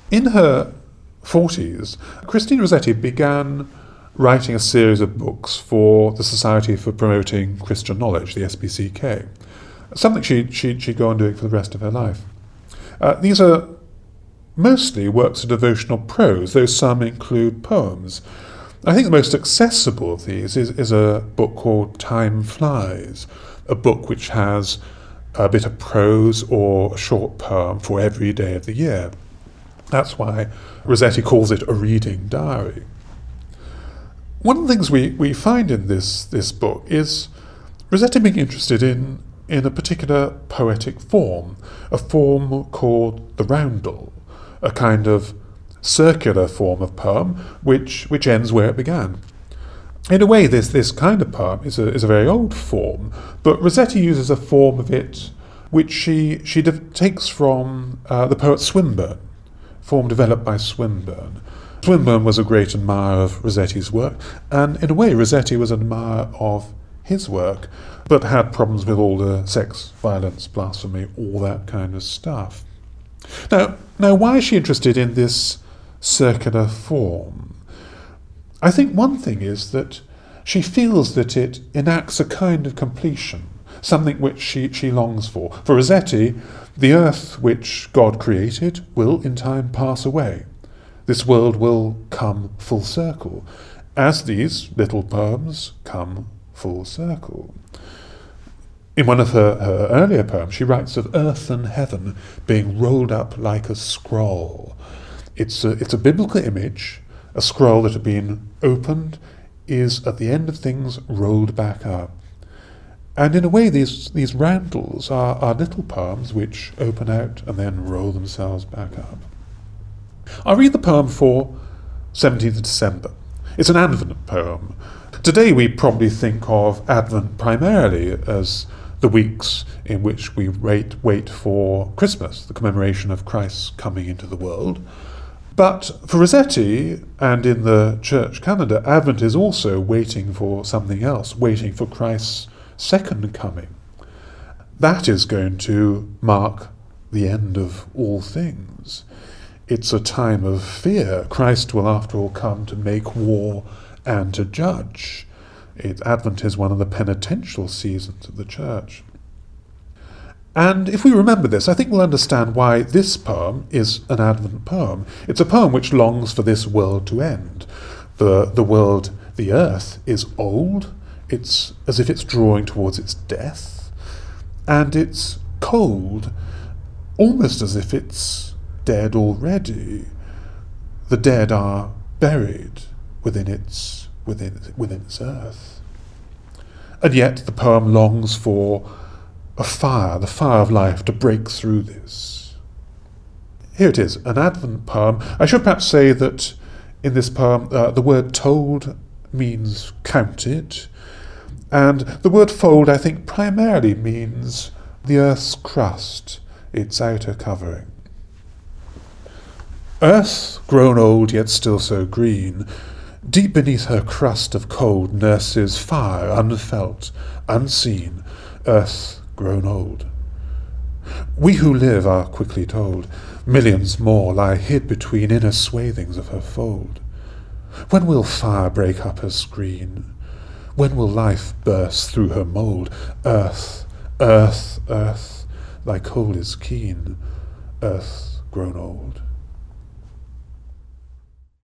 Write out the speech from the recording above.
In her 40s, Christine Rossetti began writing a series of books for the Society for Promoting Christian Knowledge, the SPCK, something she'd go on doing for the rest of her life. These are mostly works of devotional prose, though some include poems. I think the most accessible of these is a book called Time Flies, a book which has a bit of prose or a short poem for every day of the year. That's why Rossetti calls it a reading diary. One of the things we find in this book is Rossetti being interested in a particular poetic form, a form called the roundel, a kind of circular form of poem which ends where it began. In a way, this kind of poem is a very old form, but Rossetti uses a form of it which she takes from the poet Swinburne, form developed by Swinburne. Swinburne was a great admirer of Rossetti's work, and in a way Rossetti was an admirer of his work, but had problems with all the sex, violence, blasphemy, all that kind of stuff. Now, why is she interested in this circular form? I think one thing is that she feels that it enacts a kind of completion, something which she longs for. For Rossetti, the earth which God created will in time pass away. This world will come full circle, as these little poems come full circle. In one of her earlier poems, she writes of earth and heaven being rolled up like a scroll. It's a biblical image. A scroll that had been opened is, at the end of things, rolled back up. And in a way, these roundels are little poems which open out and then roll themselves back up. I'll read the poem for 17th of December. It's an Advent poem. Today we probably think of Advent primarily as the weeks in which we wait for Christmas, the commemoration of Christ's coming into the world. But for Rossetti, and in the church calendar, Advent is also waiting for something else, waiting for Christ's second coming. That is going to mark the end of all things. It's a time of fear. Christ will, after all, come to make war and to judge. Advent is one of the penitential seasons of the church. And if we remember this, I think we'll understand why this poem is an Advent poem. It's a poem which longs for this world to end. The world, the earth, is old. It's as if it's drawing towards its death. And it's cold, almost as if it's dead already. The dead are buried within its earth. And yet the poem longs for a fire, the fire of life, to break through this. Here it is, an Advent poem. I should perhaps say that in this poem the word told means counted, and the word fold, I think, primarily means the earth's crust, its outer covering. Earth, grown old yet still so green, deep beneath her crust of cold nurses fire unfelt, unseen, earth grown old. We who live are quickly told, millions more lie hid between inner swathings of her fold. When will fire break up her screen? When will life burst through her mould? Earth, earth, earth, thy cold is keen, earth grown old.